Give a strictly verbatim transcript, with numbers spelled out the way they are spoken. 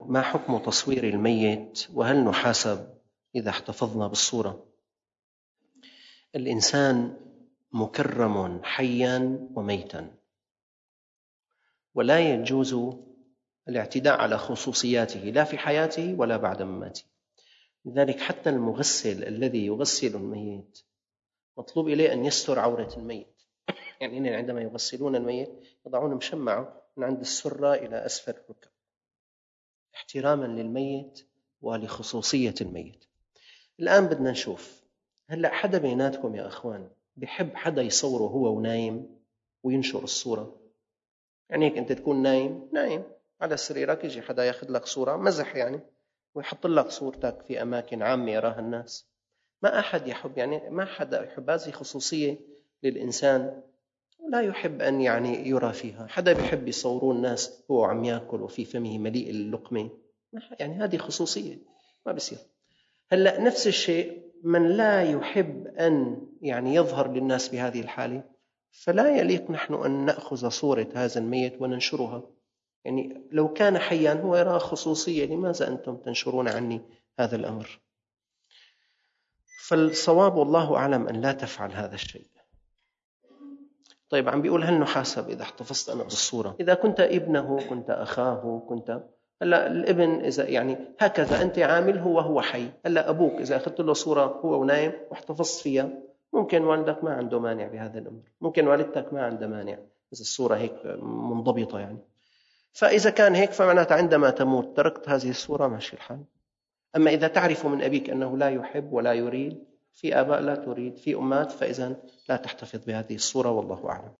ما حكم تصوير الميت وهل نحاسب إذا احتفظنا بالصورة؟ الإنسان مكرم حيا وميتا، ولا يجوز الاعتداء على خصوصياته لا في حياته ولا بعد مماته. لذلك حتى المغسل الذي يغسل الميت مطلوب إليه أن يستر عورة الميت. يعني عندما يغسلون الميت يضعون مشمعة من عند السرة إلى أسفل الركب احتراما للميت ولخصوصية الميت. الآن بدنا نشوف، هلأ حدا بيناتكم يا أخوان بيحب حدا يصوره هو ونايم وينشر الصورة؟ يعني هيك أنت تكون نايم نايم على سريرك، يجي حدا ياخذ لك صورة مزح يعني ويحط لك صورتك في أماكن عامة يراها الناس. ما أحد يحب، يعني ما حدا يحب، هذه خصوصية للإنسان لا يحب أن يعني يرى فيها. حدا بيحب يصورون الناس هو عم يأكل وفي فمه مليء اللقمة، يعني هذه خصوصية ما بصير. هلأ نفس الشيء من لا يحب أن يعني يظهر للناس بهذه الحالة، فلا يليق نحن أن نأخذ صورة هذا الميت وننشرها. يعني لو كان حيا هو يرى خصوصية، لماذا أنتم تنشرون عني هذا الأمر؟ فالصواب والله أعلم أن لا تفعل هذا الشيء. طيب عم بيقول هل نحاسب إذا احتفظت أنا بالصورة؟ إذا كنت ابنه، كنت أخاه، كنت هلا الابن إذا يعني هكذا أنت عامله وهو حي. هلا أبوك إذا أخذت له صورة هو ونايم واحتفظت فيها، ممكن والدك ما عنده مانع بهذا الأمر، ممكن والدتك ما عنده مانع إذا الصورة هيك منضبطة يعني. فإذا كان هيك فمعناته عندما تموت تركت هذه الصورة ماشي الحال. أما إذا تعرف من أبيك أنه لا يحب ولا يريد، في آباء لا تريد، في أمات، فإذا لا تحتفظ بهذه الصورة والله أعلم.